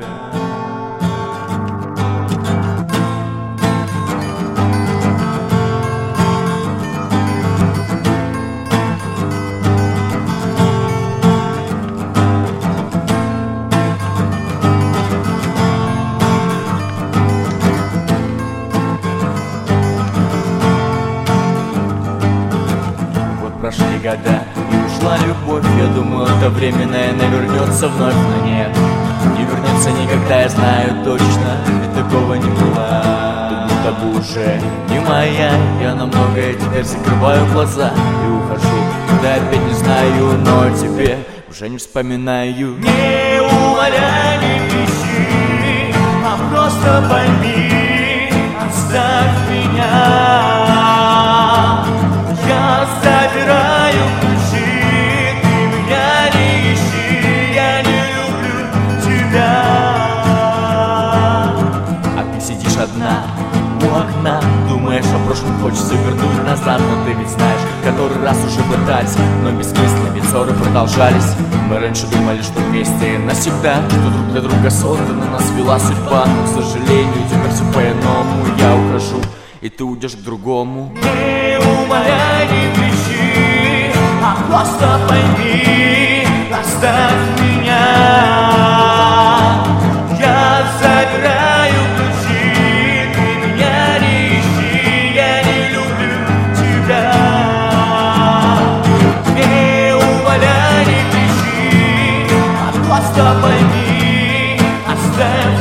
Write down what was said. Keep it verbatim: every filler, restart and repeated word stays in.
тебя. Прошли года, и ушла любовь. Я думал, это временное, но вернется вновь, но нет. Не вернется никогда, я знаю точно, ведь такого не было. Ты будто бы уже не моя. Я на многое теперь закрываю глаза и ухожу, куда опять не знаю, но о тебе уже не вспоминаю. Не умоляй, не пищи, а просто пойми, оставь меня. Я забираю ключи, ты меня не ищи, я не люблю тебя. А ты сидишь одна у окна, думаешь о прошлом, хочется вернуть назад. Но ты ведь знаешь, который раз уже пытались, но бессмысленно, ведь ссоры продолжались. Мы раньше думали, что вместе навсегда, что друг для друга создана, нас вела судьба. Но, к сожалению, теперь все по-иному. Я ухожу, и ты уйдешь к другому. Не умоляй, не кричи, а просто пойми, оставь меня. Я забираю ключи, ты меня не ищи, я не люблю тебя. Не умоляй, не кричи, а просто пойми, оставь